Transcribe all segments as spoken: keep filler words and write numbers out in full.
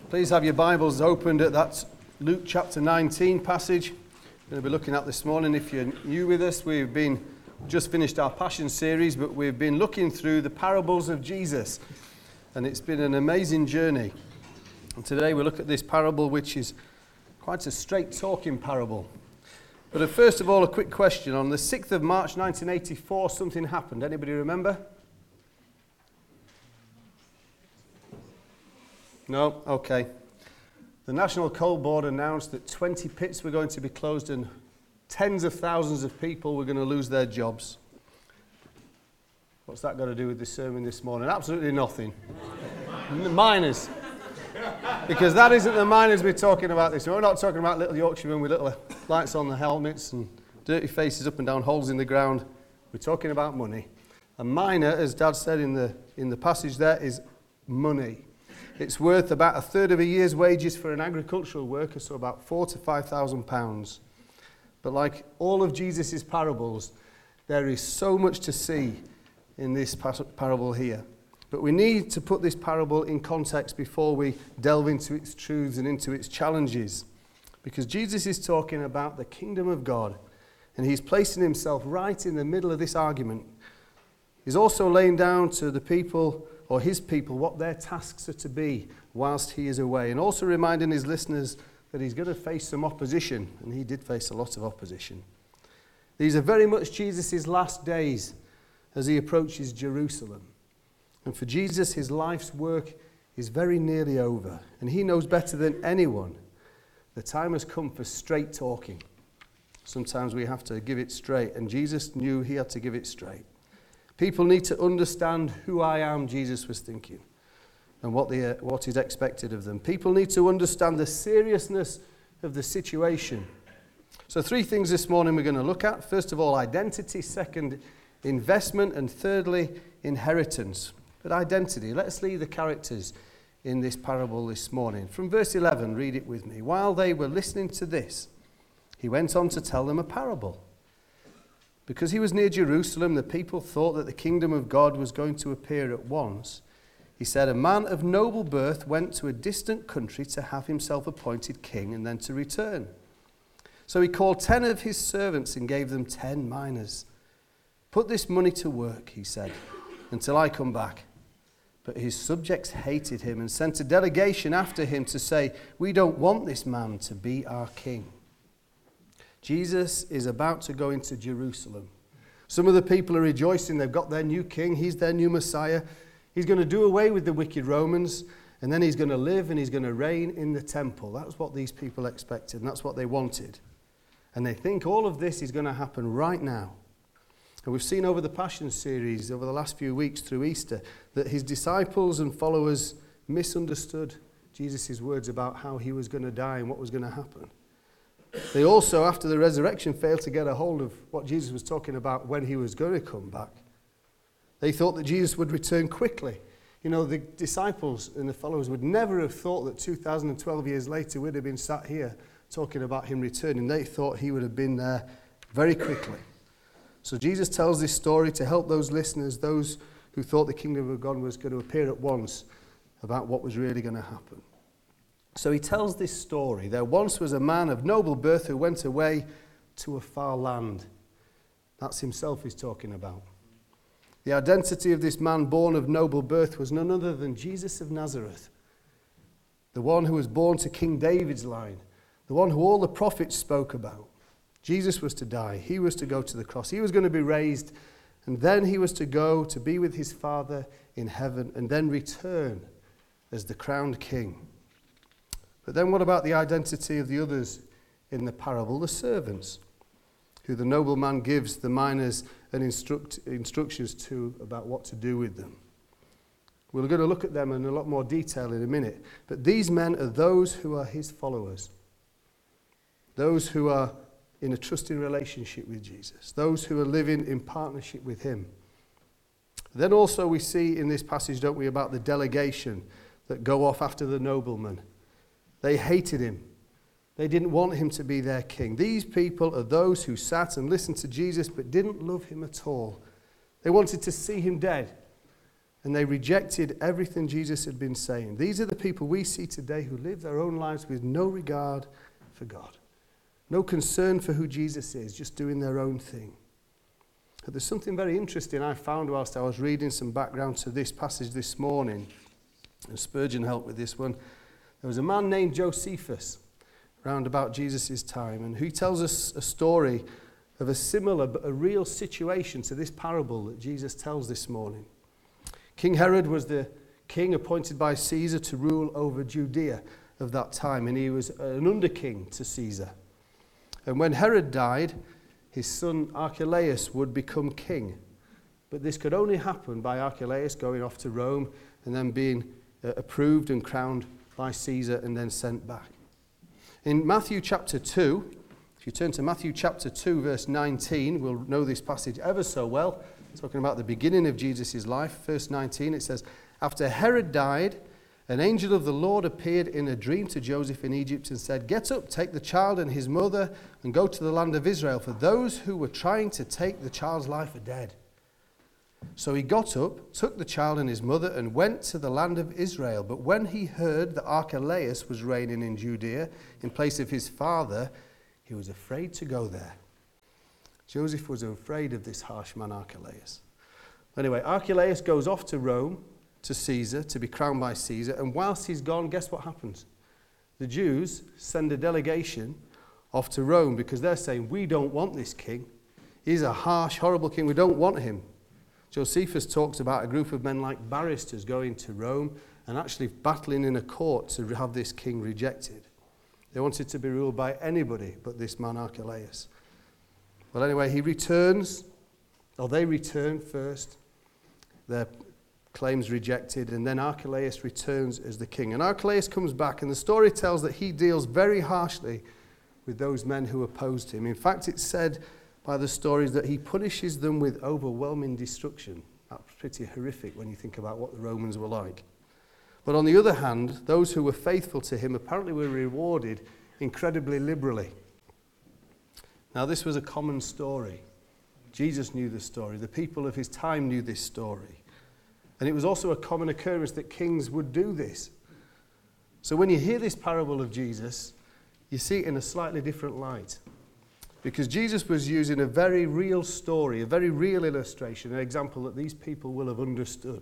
Please have your Bibles opened at that Luke chapter nineteen passage we're going to be looking at this morning. If you're new with us, we've been just finished our Passion series, but we've been looking through the parables of Jesus, and it's been an amazing journey. And today we look at this parable, which is quite a straight-talking parable. But first of all, a quick question. On the sixth of March nineteen eighty-four, something happened. Anybody remember? No? Okay. The National Coal Board announced that twenty pits were going to be closed and tens of thousands of people were going to lose their jobs. What's that got to do with this sermon this morning? Absolutely nothing. The miners. Because that isn't the miners we're talking about this morning. We're not talking about little Yorkshiremen with little lights on the helmets and dirty faces up and down holes in the ground. We're talking about money. A miner, as Dad said in the in the passage there, is money. It's worth about a third of a year's wages for an agricultural worker, so about four to five thousand pounds. But like all of Jesus' parables, there is so much to see in this parable here. But we need to put this parable in context before we delve into its truths and into its challenges. Because Jesus is talking about the kingdom of God, and he's placing himself right in the middle of this argument. He's also laying down to the people, or his people, what their tasks are to be whilst he is away, and also reminding his listeners that he's going to face some opposition, and he did face a lot of opposition. These are very much Jesus' last days as he approaches Jerusalem. And for Jesus, his life's work is very nearly over, and he knows better than anyone the time has come for straight talking. Sometimes we have to give it straight, and Jesus knew he had to give it straight. People need to understand who I am, Jesus was thinking, and what, the, uh, what is expected of them. People need to understand the seriousness of the situation. So three things this morning we're going to look at. First of all, identity. Second, investment. And thirdly, inheritance. But identity, let's see the characters in this parable this morning. From verse eleven, read it with me. While they were listening to this, he went on to tell them a parable. Because he was near Jerusalem, the people thought that the kingdom of God was going to appear at once. He said, a man of noble birth went to a distant country to have himself appointed king and then to return. So he called ten of his servants and gave them ten minas. Put this money to work, he said, until I come back. But his subjects hated him and sent a delegation after him to say, we don't want this man to be our king. Jesus is about to go into Jerusalem. Some of the people are rejoicing. They've got their new king. He's their new Messiah. He's going to do away with the wicked Romans, and then he's going to live and he's going to reign in the temple. That's what these people expected, and that's what they wanted. And they think all of this is going to happen right now. And we've seen over the Passion series, over the last few weeks through Easter, that his disciples and followers misunderstood Jesus' words about how he was going to die and what was going to happen. They also, after the resurrection, failed to get a hold of what Jesus was talking about when he was going to come back. They thought that Jesus would return quickly. You know, the disciples and the followers would never have thought that two thousand twelve years later we'd have been sat here talking about him returning. They thought he would have been there very quickly. So Jesus tells this story to help those listeners, those who thought the kingdom of God was going to appear at once, about what was really going to happen. So he tells this story. There once was a man of noble birth who went away to a far land. That's himself he's talking about. The identity of this man born of noble birth was none other than Jesus of Nazareth, the one who was born to King David's line, the one who all the prophets spoke about. Jesus was to die. He was to go to the cross. He was going to be raised, and then he was to go to be with his Father in heaven and then return as the crowned king. But then what about the identity of the others in the parable? The servants, who the nobleman gives the miners and instruct, instructions to about what to do with them. We're going to look at them in a lot more detail in a minute. But these men are those who are his followers. Those who are in a trusting relationship with Jesus. Those who are living in partnership with him. Then also we see in this passage, don't we, about the delegation that go off after the nobleman. They hated him. They didn't want him to be their king. These people are those who sat and listened to Jesus but didn't love him at all. They wanted to see him dead. And they rejected everything Jesus had been saying. These are the people we see today who live their own lives with no regard for God. No concern for who Jesus is, just doing their own thing. But there's something very interesting I found whilst I was reading some background to this passage this morning. And Spurgeon helped with this one. There was a man named Josephus around about Jesus' time, and he tells us a story of a similar but a real situation to this parable that Jesus tells this morning. King Herod was the king appointed by Caesar to rule over Judea of that time, and he was an underking to Caesar. And when Herod died, his son Archelaus would become king. But this could only happen by Archelaus going off to Rome and then being uh, approved and crowned by Caesar and then sent back. In Matthew chapter two, if you turn to Matthew chapter two, verse nineteen, we'll know this passage ever so well. Talking about the beginning of Jesus' life, verse nineteen, it says, "After Herod died, an angel of the Lord appeared in a dream to Joseph in Egypt and said, 'Get up, take the child and his mother and go to the land of Israel, for those who were trying to take the child's life are dead.' So he got up, took the child and his mother and went to the land of Israel. But when he heard that Archelaus was reigning in Judea in place of his father, he was afraid to go there." Joseph was afraid of this harsh man Archelaus. Anyway, Archelaus goes off to Rome, to Caesar, to be crowned by Caesar, and whilst he's gone, guess what happens? The Jews send a delegation off to Rome because they're saying, "We don't want this king. He's a harsh, horrible king. We don't want him." Josephus talks about a group of men like barristers going to Rome and actually battling in a court to have this king rejected. They wanted to be ruled by anybody but this man Archelaus. Well, anyway, he returns, or they return first, their claims rejected, and then Archelaus returns as the king. And Archelaus comes back, and the story tells that he deals very harshly with those men who opposed him. In fact, it's said by the stories that he punishes them with overwhelming destruction. That's pretty horrific when you think about what the Romans were like. But on the other hand, those who were faithful to him apparently were rewarded incredibly liberally. Now, this was a common story. Jesus knew the story. The people of his time knew this story. And it was also a common occurrence that kings would do this. So when you hear this parable of Jesus, you see it in a slightly different light. Because Jesus was using a very real story, a very real illustration, an example that these people will have understood.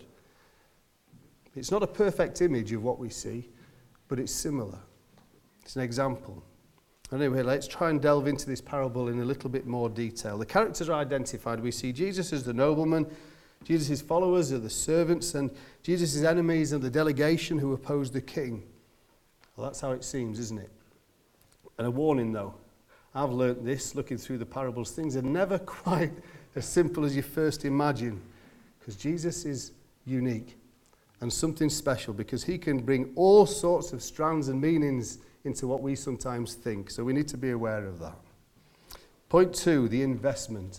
It's not a perfect image of what we see, but it's similar. It's an example. Anyway, let's try and delve into this parable in a little bit more detail. The characters are identified. We see Jesus as the nobleman, Jesus' followers are the servants, and Jesus' enemies are the delegation who oppose the king. Well, that's how it seems, isn't it? And a warning, though. I've learnt this, looking through the parables. Things are never quite as simple as you first imagine, because Jesus is unique and something special, because he can bring all sorts of strands and meanings into what we sometimes think. So we need to be aware of that. Point two, the investment.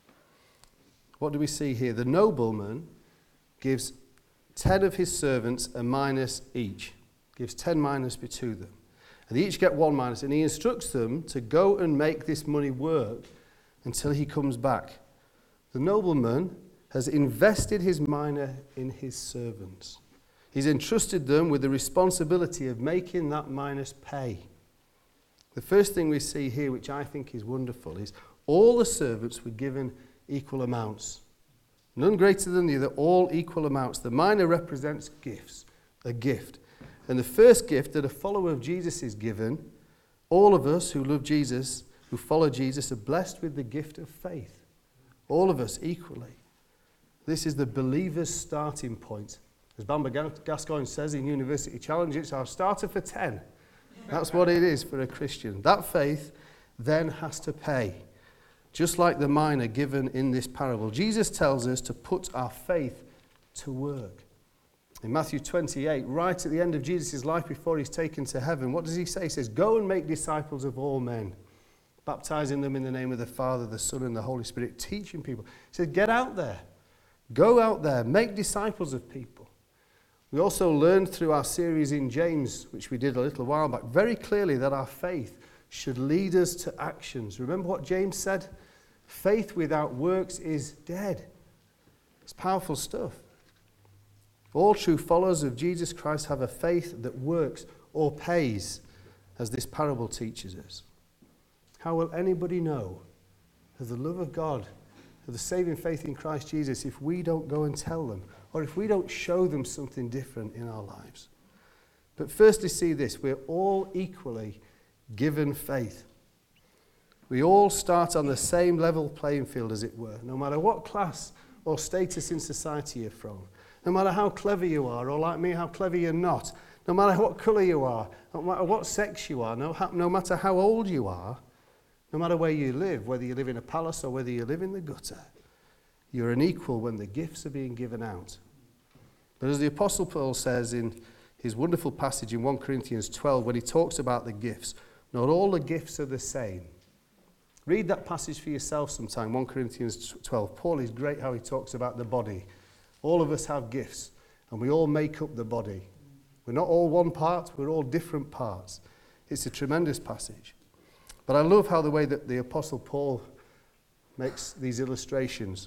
What do we see here? The nobleman gives ten of his servants a minus each. Gives ten minus to them. And they each get one minus, and he instructs them to go and make this money work until he comes back. The nobleman has invested his minor in his servants. He's entrusted them with the responsibility of making that minus pay. The first thing we see here, which I think is wonderful, is all the servants were given equal amounts. None greater than the other, all equal amounts. The minor represents gifts, a gift. And the first gift that a follower of Jesus is given, all of us who love Jesus, who follow Jesus, are blessed with the gift of faith. All of us equally. This is the believer's starting point. As Bamba Gascoigne says in University Challenge, it's our starter for ten. That's what it is for a Christian. That faith then has to pay. Just like the minor given in this parable. Jesus tells us to put our faith to work. In Matthew twenty-eight, right at the end of Jesus' life before he's taken to heaven, what does he say? He says, "Go and make disciples of all men, baptizing them in the name of the Father, the Son, and the Holy Spirit," teaching people. He said, get out there. Go out there. Make disciples of people. We also learned through our series in James, which we did a little while back, very clearly that our faith should lead us to actions. Remember what James said? Faith without works is dead. It's powerful stuff. All true followers of Jesus Christ have a faith that works or pays, as this parable teaches us. How will anybody know of the love of God, of the saving faith in Christ Jesus, if we don't go and tell them, or if we don't show them something different in our lives? But firstly, see this, we're all equally given faith. We all start on the same level playing field, as it were, no matter what class or status in society you're from, no matter how clever you are, or like me, how clever you're not, no matter what colour you are, no matter what sex you are, no, no matter how old you are, no matter where you live, whether you live in a palace or whether you live in the gutter, you're an equal when the gifts are being given out. But as the Apostle Paul says in his wonderful passage in First Corinthians twelve, when he talks about the gifts, not all the gifts are the same. Read that passage for yourself sometime, First Corinthians twelve. Paul is great how he talks about the body. All of us have gifts, and we all make up the body. We're not all one part, we're all different parts. It's a tremendous passage. But I love how the way that the Apostle Paul makes these illustrations.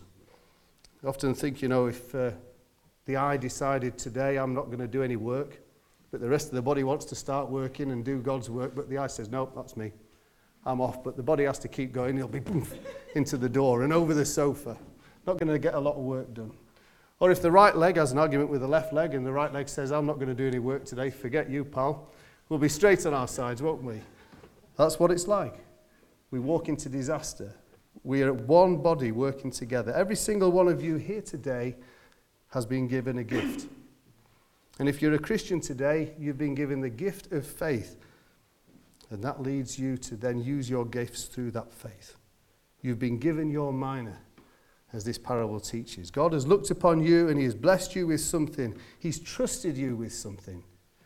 I often think, you know, if uh, the eye decided today I'm not going to do any work, but the rest of the body wants to start working and do God's work, but the eye says, nope, that's me. I'm off. But the body has to keep going. He'll be boom, into the door and over the sofa. Not going to get a lot of work done. Or if the right leg has an argument with the left leg and the right leg says, I'm not going to do any work today, forget you, pal. We'll be straight on our sides, won't we? That's what it's like. We walk into disaster. We are one body working together. Every single one of you here today has been given a gift. And if you're a Christian today, you've been given the gift of faith. And that leads you to then use your gifts through that faith. You've been given your minor, as this parable teaches. God has looked upon you and he has blessed you with something. He's trusted you with something.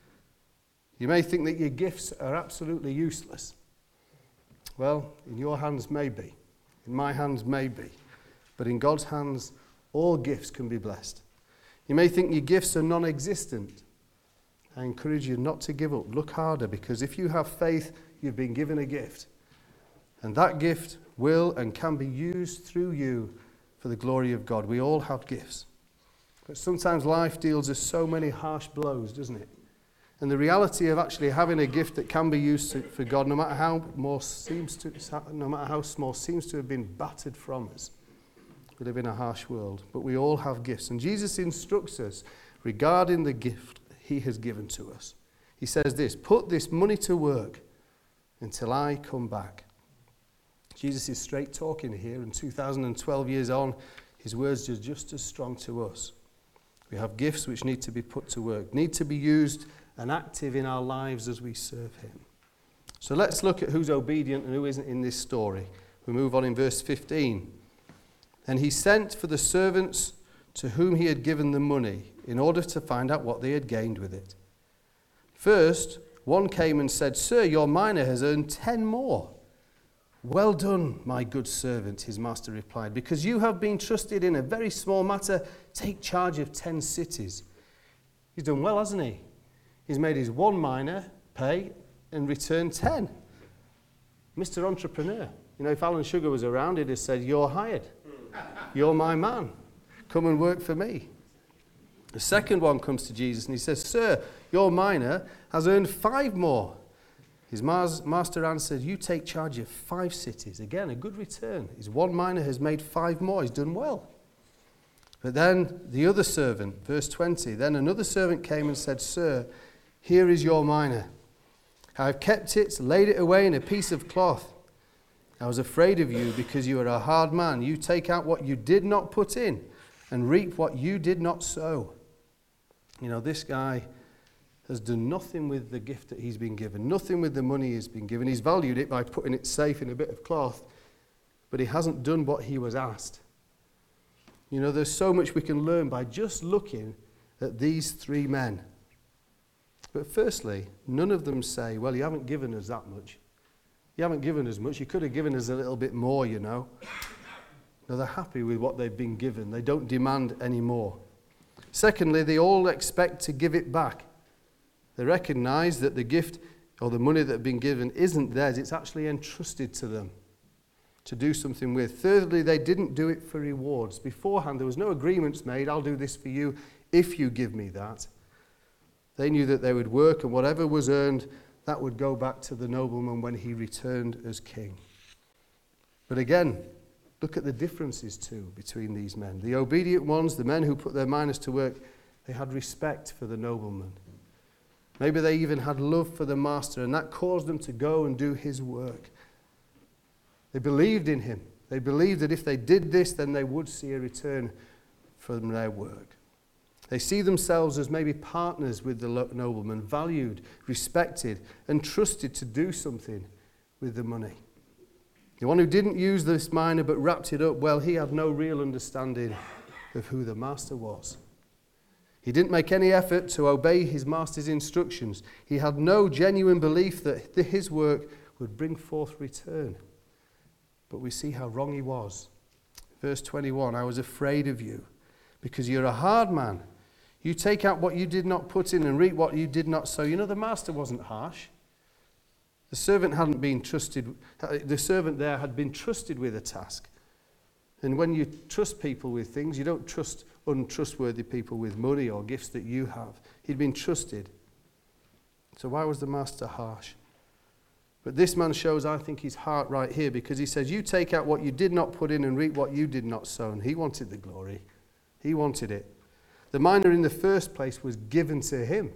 You may think that your gifts are absolutely useless. Well, in your hands, maybe. In my hands, maybe. But in God's hands, all gifts can be blessed. You may think your gifts are non-existent. I encourage you not to give up. Look harder, because if you have faith, you've been given a gift. And that gift will and can be used through you for the glory of God. We all have gifts. But sometimes life deals us so many harsh blows, doesn't it? And the reality of actually having a gift that can be used to, for God, no matter how more seems to, no matter how small, seems to have been battered from us. We live in a harsh world, but we all have gifts. And Jesus instructs us regarding the gift he has given to us. He says this, put this money to work until I come back. Jesus is straight talking here, and two thousand twelve years on, his words are just as strong to us. We have gifts which need to be put to work, need to be used and active in our lives as we serve him. So let's look at who's obedient and who isn't in this story. We move on in verse fifteen. And he sent for the servants to whom he had given the money in order to find out what they had gained with it. First, one came and said, Sir, your mina has earned ten more. Well done, my good servant, his master replied, because you have been trusted in a very small matter, take charge of ten cities. He's done well, hasn't he? He's made his one mina pay and return ten. Mister Entrepreneur. You know, if Alan Sugar was around, he'd have said, you're hired. You're my man. Come and work for me. The second one comes to Jesus and he says, Sir, your mina has earned five more. His master answered, you take charge of five cities. Again, a good return. His one mina has made five more. He's done well. But then the other servant, verse twenty, then another servant came and said, Sir, here is your mina. I have kept it, laid it away in a piece of cloth. I was afraid of you because you are a hard man. You take out what you did not put in and reap what you did not sow. You know, this guy has done nothing with the gift that he's been given, nothing with the money he's been given. He's valued it by putting it safe in a bit of cloth, but he hasn't done what he was asked. You know, there's so much we can learn by just looking at these three men. But firstly, none of them say, well, you haven't given us that much. You haven't given us much. You could have given us a little bit more, you know. No, they're happy with what they've been given. They don't demand any more. Secondly, they all expect to give it back. They recognize that the gift or the money that have been given isn't theirs. It's actually entrusted to them to do something with. Thirdly, they didn't do it for rewards. Beforehand, there was no agreements made. I'll do this for you if you give me that. They knew that they would work, and whatever was earned, that would go back to the nobleman when he returned as king. But again, look at the differences too between these men. The obedient ones, the men who put their miners to work, they had respect for the nobleman. Maybe they even had love for the master, and that caused them to go and do his work. They believed in him. They believed that if they did this, then they would see a return from their work. They see themselves as maybe partners with the nobleman, valued, respected, and trusted to do something with the money. The one who didn't use this miner but wrapped it up, well, he had no real understanding of who the master was. He didn't make any effort to obey his master's instructions. He had no genuine belief that his work would bring forth return. But we see how wrong he was. Verse twenty-one, I was afraid of you, because you're a hard man. You take out what you did not put in and reap what you did not sow. You know, the master wasn't harsh. The servant hadn't been trusted. The servant there had been trusted with a task. And when you trust people with things, you don't trust untrustworthy people with money or gifts that you have. He'd been trusted. So why was the master harsh? But this man shows, I think, his heart right here, because he says, you take out what you did not put in and reap what you did not sow. And he wanted the glory. He wanted it. The miner in the first place was given to him.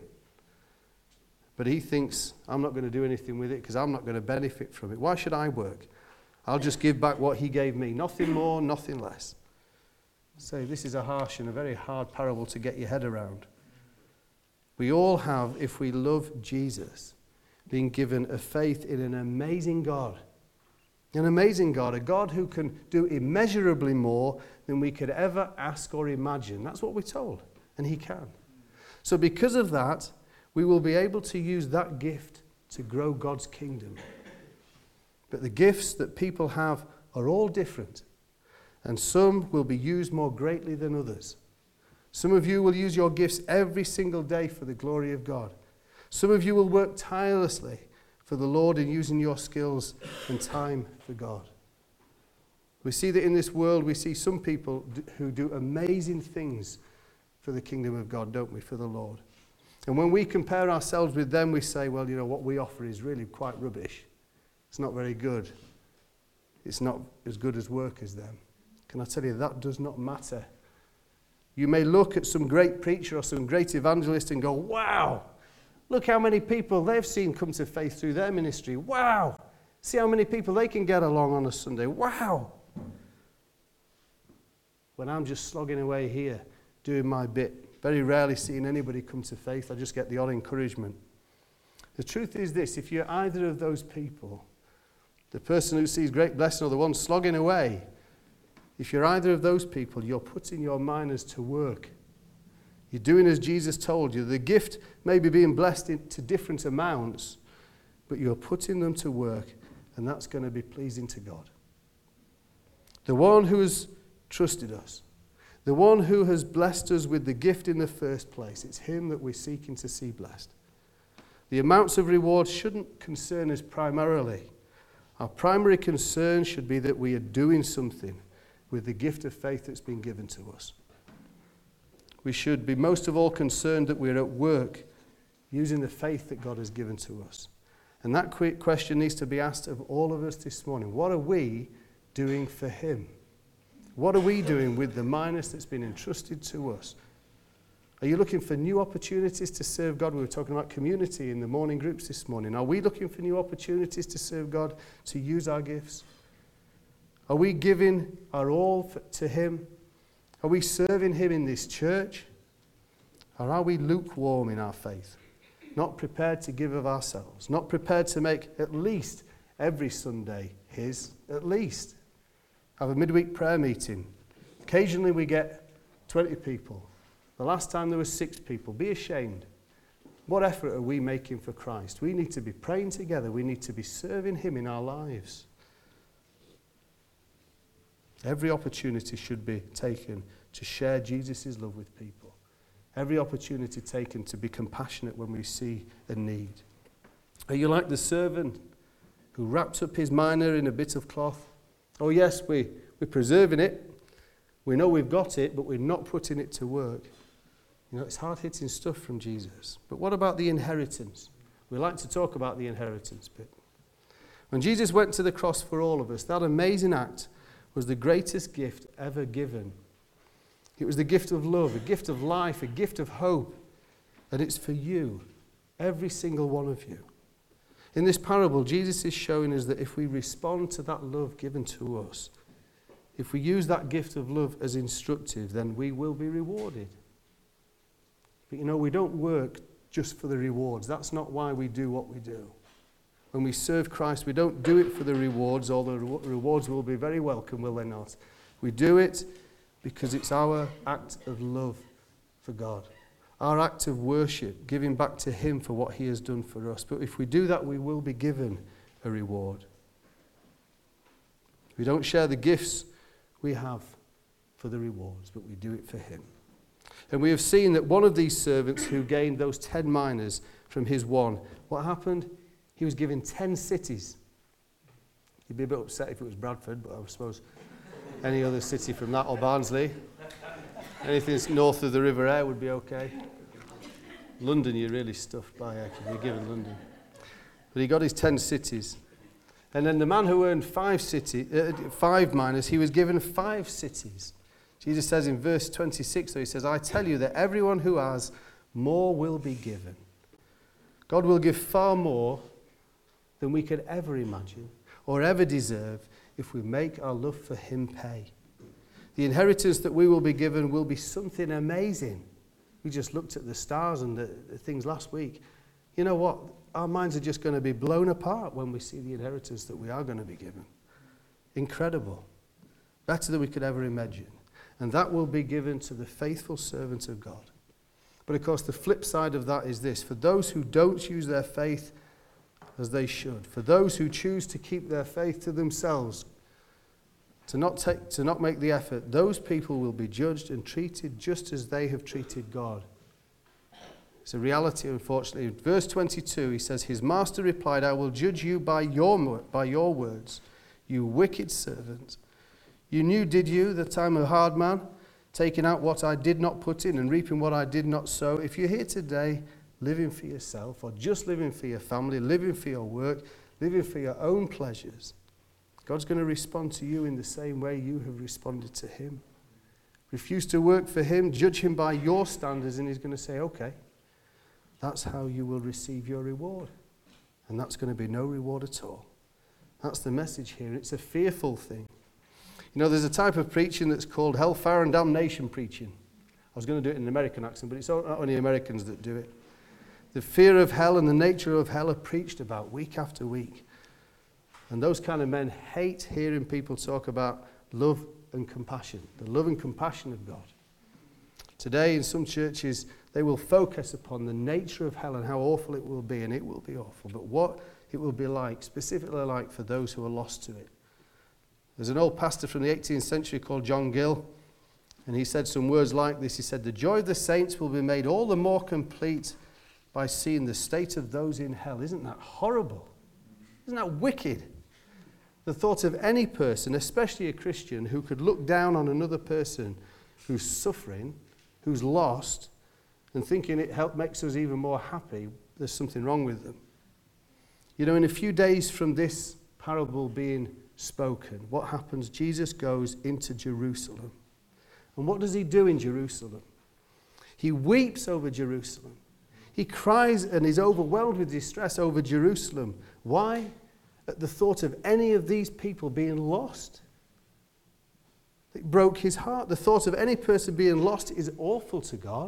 But he thinks, I'm not going to do anything with it because I'm not going to benefit from it. Why should I work? I'll just give back what he gave me. Nothing more, nothing less. So this is a harsh and a very hard parable to get your head around. We all have, if we love Jesus, been given a faith in an amazing God. An amazing God, a God who can do immeasurably more than we could ever ask or imagine. That's what we're told, and he can. So because of that, we will be able to use that gift to grow God's kingdom. But the gifts that people have are all different, and some will be used more greatly than others. Some of you will use your gifts every single day for the glory of God. Some of you will work tirelessly for the Lord in using your skills and time for God. We see that in this world, we see some people who do amazing things for the kingdom of God, don't we, for the Lord. And when we compare ourselves with them, we say, well, you know, what we offer is really quite rubbish. It's not very good. It's not as good as work as them. Can I tell you, that does not matter. You may look at some great preacher or some great evangelist and go, wow, look how many people they've seen come to faith through their ministry. Wow. See how many people they can get along on a Sunday. Wow. When I'm just slogging away here, doing my bit, very rarely seeing anybody come to faith, I just get the odd encouragement. The truth is this, if you're either of those people, the person who sees great blessing or the one slogging away, if you're either of those people, you're putting your miners to work. You're doing as Jesus told you. The gift may be being blessed in, to different amounts, but you're putting them to work, and that's going to be pleasing to God. The one who has trusted us, the one who has blessed us with the gift in the first place, it's him that we're seeking to see blessed. The amounts of reward shouldn't concern us primarily. Our primary concern should be that we are doing something with the gift of faith that's been given to us. We should be most of all concerned that we're at work using the faith that God has given to us. And that quick question needs to be asked of all of us this morning. What are we doing for him? What are we doing with the minus that's been entrusted to us? Are you looking for new opportunities to serve God? We were talking about community in the morning groups this morning. Are we looking for new opportunities to serve God, to use our gifts? Are we giving our all for, to him? Are we serving him in this church? Or are we lukewarm in our faith? Not prepared to give of ourselves. Not prepared to make at least every Sunday his, at least. Have a midweek prayer meeting. Occasionally we get twenty people. The last time there was six people. Be ashamed. What effort are we making for Christ? We need to be praying together. We need to be serving him in our lives. Every opportunity should be taken to share Jesus' love with people. Every opportunity taken to be compassionate when we see a need. Are you like the servant who wrapped up his mina in a bit of cloth? Oh yes, we, we're preserving it. We know we've got it, but we're not putting it to work. You know, it's hard-hitting stuff from Jesus. But what about the inheritance? We like to talk about the inheritance bit. When Jesus went to the cross for all of us, that amazing act was the greatest gift ever given. It was the gift of love, a gift of life, a gift of hope. And it's for you, every single one of you. In this parable, Jesus is showing us that if we respond to that love given to us, if we use that gift of love as instructive, then we will be rewarded. But you know, we don't work just for the rewards. That's not why we do what we do. When we serve Christ, we don't do it for the rewards, although the rewards will be very welcome, will they not? We do it because it's our act of love for God. Our act of worship, giving back to him for what he has done for us. But if we do that, we will be given a reward. We don't share the gifts we have for the rewards, but we do it for him. And we have seen that one of these servants who gained those ten minas from his one, what happened? He was given ten cities. He'd be a bit upset if it was Bradford, but I suppose any other city from that, or Barnsley. Anything that's north of the River Aire would be okay. London, you're really stuffed by if you're given London. But he got his ten cities. And then the man who earned five city, uh, five minas, he was given five cities. Jesus says in verse twenty-six, so he says, I tell you that everyone who has, more will be given. God will give far more than we could ever imagine or ever deserve if we make our love for him pay. The inheritance that we will be given will be something amazing. We just looked at the stars and the, the things last week. You know what? Our minds are just going to be blown apart when we see the inheritance that we are going to be given. Incredible. Better than we could ever imagine. And that will be given to the faithful servant of God. But of course, the flip side of that is this. For those who don't use their faith as they should, for those who choose to keep their faith to themselves, to not take, to not make the effort, those people will be judged and treated just as they have treated God. It's a reality, unfortunately. In verse twenty-two, he says, his master replied, I will judge you by your, by your words, you wicked servant. You knew, did you, that I'm a hard man, taking out what I did not put in and reaping what I did not sow? If you're here today living for yourself or just living for your family, living for your work, living for your own pleasures, God's going to respond to you in the same way you have responded to him. Refuse to work for him, judge him by your standards, and he's going to say, okay, that's how you will receive your reward. And that's going to be no reward at all. That's the message here. It's a fearful thing. You know, there's a type of preaching that's called hellfire and damnation preaching. I was going to do it in an American accent, but it's not only Americans that do it. The fear of hell and the nature of hell are preached about week after week. And those kind of men hate hearing people talk about love and compassion, the love and compassion of God. Today, in some churches, they will focus upon the nature of hell and how awful it will be, and it will be awful. But what it will be like, specifically like for those who are lost to it. There's an old pastor from the eighteenth century called John Gill, and he said some words like this. He said, the joy of the saints will be made all the more complete by seeing the state of those in hell. Isn't that horrible? Isn't that wicked? The thought of any person, especially a Christian, who could look down on another person who's suffering, who's lost, and thinking it help, makes us even more happy, there's something wrong with them. You know, in a few days from this parable being spoken, what happens? Jesus goes into Jerusalem. And what does he do in Jerusalem? He weeps over Jerusalem. He cries and is overwhelmed with distress over Jerusalem. Why? At the thought of any of these people being lost. It broke his heart. The thought of any person being lost is awful to God.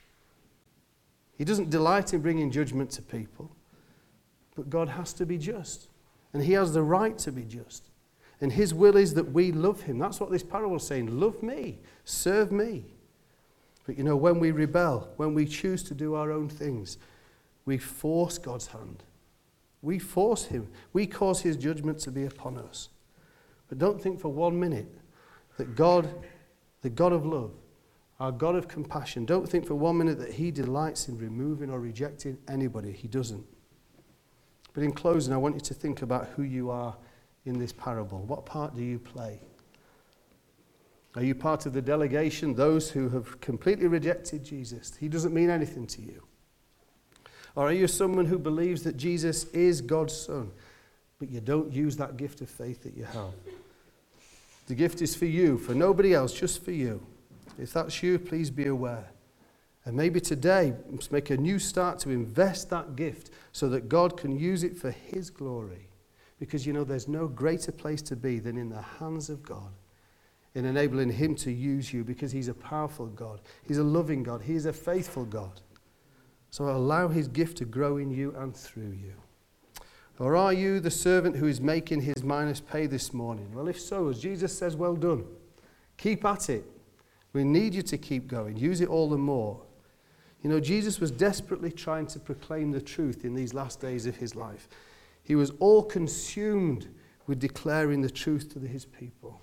He doesn't delight in bringing judgment to people. But God has to be just. And he has the right to be just. And his will is that we love him. That's what this parable is saying. Love me. Serve me. But you know, when we rebel, when we choose to do our own things, we force God's hand. We force him. We cause his judgment to be upon us. But don't think for one minute that God, the God of love, our God of compassion, don't think for one minute that he delights in removing or rejecting anybody. He doesn't. But in closing, I want you to think about who you are in this parable. What part do you play? Are you part of the delegation, those who have completely rejected Jesus? He doesn't mean anything to you. Or are you someone who believes that Jesus is God's Son, but you don't use that gift of faith that you have? The gift is for you, for nobody else, just for you. If that's you, please be aware. And maybe today, let's make a new start to invest that gift so that God can use it for his glory. Because, you know, there's no greater place to be than in the hands of God, in enabling him to use you, because he's a powerful God. He's a loving God. He's a faithful God. So allow his gift to grow in you and through you. Or are you the servant who is making his minas pay this morning? Well, if so, as Jesus says, well done. Keep at it. We need you to keep going. Use it all the more. You know, Jesus was desperately trying to proclaim the truth in these last days of his life. He was all consumed with declaring the truth to his people.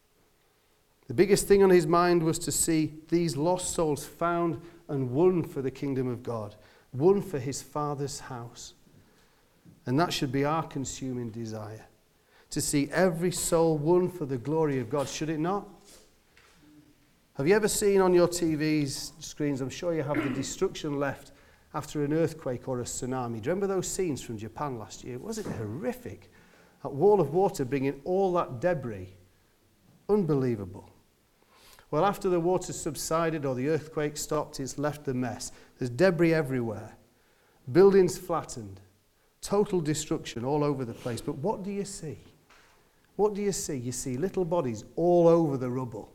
The biggest thing on his mind was to see these lost souls found and won for the kingdom of God, won for his Father's house. And that should be our consuming desire, to see every soul won for the glory of God, should it not? Have you ever seen on your T V's screens, I'm sure you have, the destruction left after an earthquake or a tsunami? Do you remember those scenes from Japan last year? Wasn't it horrific? That wall of water bringing all that debris. Unbelievable. Well, after the water subsided or the earthquake stopped, it's left the mess. There's debris everywhere. Buildings flattened. Total destruction all over the place. But what do you see? What do you see? You see little bodies all over the rubble.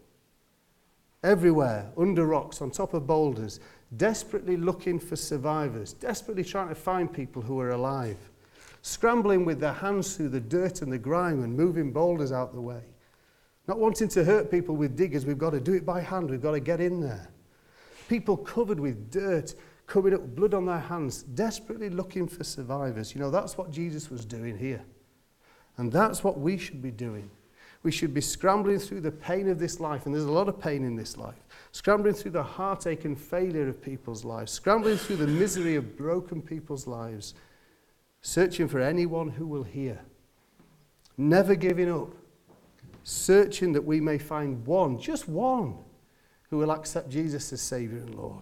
Everywhere, under rocks, on top of boulders, desperately looking for survivors, desperately trying to find people who are alive, scrambling with their hands through the dirt and the grime and moving boulders out the way. Not wanting to hurt people with diggers, we've got to do it by hand, we've got to get in there. People covered with dirt, covered up, blood on their hands, desperately looking for survivors. You know, that's what Jesus was doing here. And that's what we should be doing. We should be scrambling through the pain of this life, and there's a lot of pain in this life. Scrambling through the heartache and failure of people's lives. Scrambling through the misery of broken people's lives. Searching for anyone who will hear. Never giving up. Searching that we may find one, just one, who will accept Jesus as Saviour and Lord.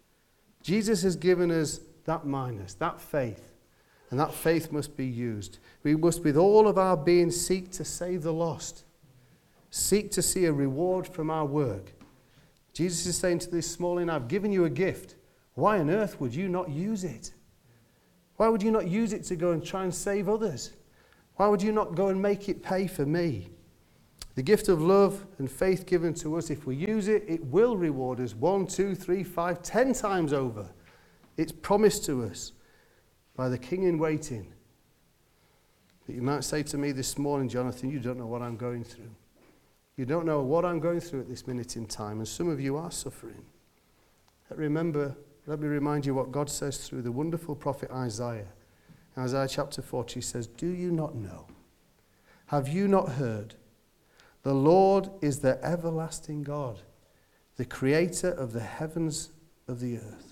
Jesus has given us that minus, that faith. And that faith must be used. We must, with all of our being, seek to save the lost. Seek to see a reward from our work. Jesus is saying to this small inn, I've given you a gift. Why on earth would you not use it? Why would you not use it to go and try and save others? Why would you not go and make it pay for me? The gift of love and faith given to us, if we use it, it will reward us one, two, three, five, ten times over. It's promised to us by the King in waiting. But you might say to me this morning, Jonathan, you don't know what I'm going through. You don't know what I'm going through at this minute in time, and some of you are suffering. But remember, let me remind you what God says through the wonderful prophet Isaiah. In Isaiah chapter forty, he says, do you not know? Have you not heard? The Lord is the everlasting God, the creator of the heavens of the earth.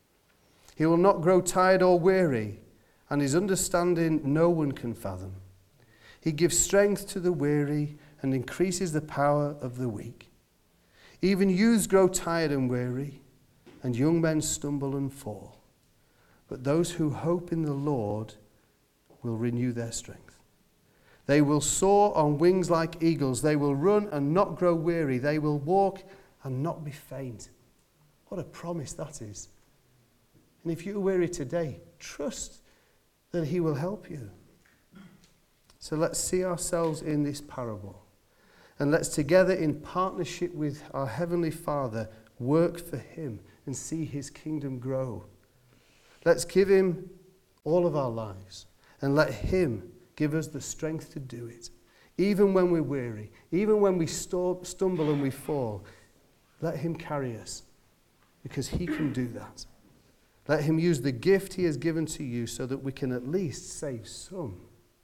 He will not grow tired or weary, and his understanding no one can fathom. He gives strength to the weary and increases the power of the weak. Even youths grow tired and weary, and young men stumble and fall. But those who hope in the Lord will renew their strength. They will soar on wings like eagles. They will run and not grow weary. They will walk and not be faint. What a promise that is. And if you're weary today, trust that he will help you. So let's see ourselves in this parable. And let's together in partnership with our Heavenly Father work for him and see his kingdom grow. Let's give him all of our lives and let him give us the strength to do it. Even when we're weary, even when we stumble and we fall, let him carry us because he can do that. Let him use the gift he has given to you so that we can at least save some.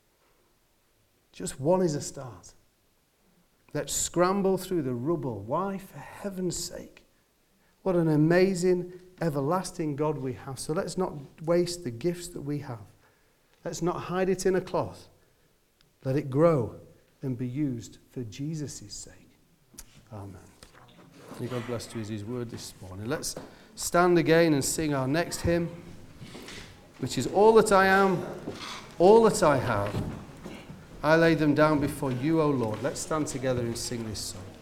Just one is a start. Let's scramble through the rubble. Why? For heaven's sake. What an amazing, everlasting God we have. So let's not waste the gifts that we have. Let's not hide it in a cloth. Let it grow and be used for Jesus' sake. Amen. May God bless to his word this morning. Let's stand again and sing our next hymn, which is All That I Am, All That I Have. I lay them down before you, O Lord. Let's stand together and sing this song.